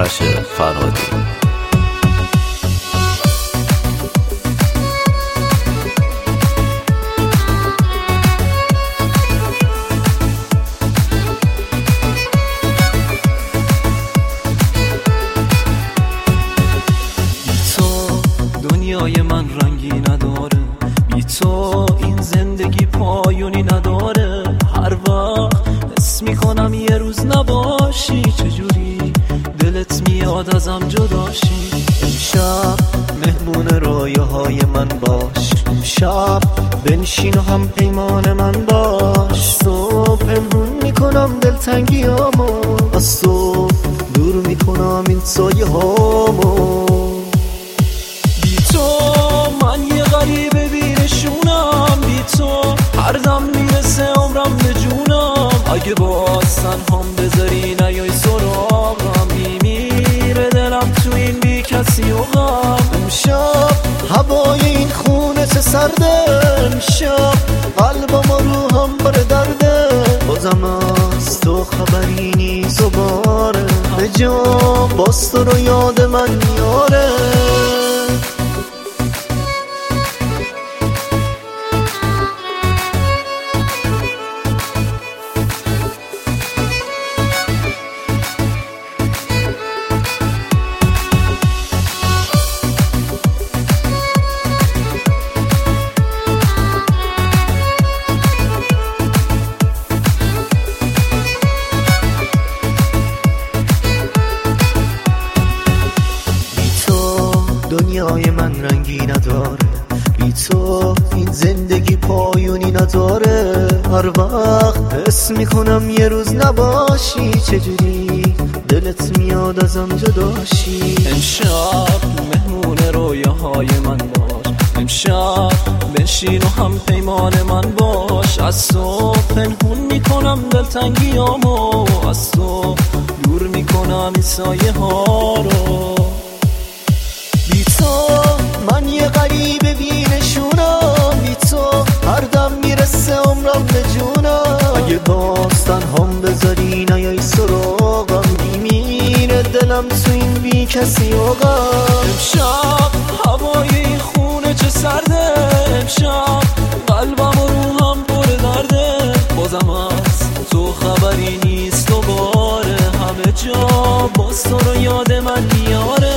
آرش فرهادی. دنیای من رنگی نداره، بی تو این زندگی پایونی نداره. هر وقت حس میکنم یه روز نباشی، چجوری دلت میاد ازم جداشی. امشب مهمون رویاهای من باش، امشب بنشین و هم پیمان من باش. صبح پنهون میکنم دلتنگیامو، از صبح دور میکنم این سایه هامو. من یه غریبه بیرشونم، بی تو هر دم میرسه عمرم به جونم. اگه باز تنهام بذاری نیای سراغم، میمیره دلم تو این بی کسی و غم. امشب هوای این خونه چه سرده، امشب قلبم و روحم پر درده. بازم از تو خبری نیست و باره، به جا باز تو رو یاد من میاره. دنیای من رنگی نداره، بی تو این زندگی پایونی نداره. هر وقت حس میکنم یه روز نباشی، چجوری دلت میاد ازم جداشی. امشب مهمون رویاهای من باش، امشب بنشین و هم پیمان من باش. از صبح پنهون میکنم دلتنگیامو، از تو دور میکنم این سایه ها رو. من یه غریبه بی‌نشونم، بی تو هر دم میرسه عمرم به جونم. اگه باز تنهام بذاری نیای سراغم، میمیره دلم تو این بی کسی و غم. امشب هوای این خونه چه سرده، امشب قلبم و روحم پر درده. بازم از تو خبری نیست و باره، همه جا باز تو رو یاد من میاره.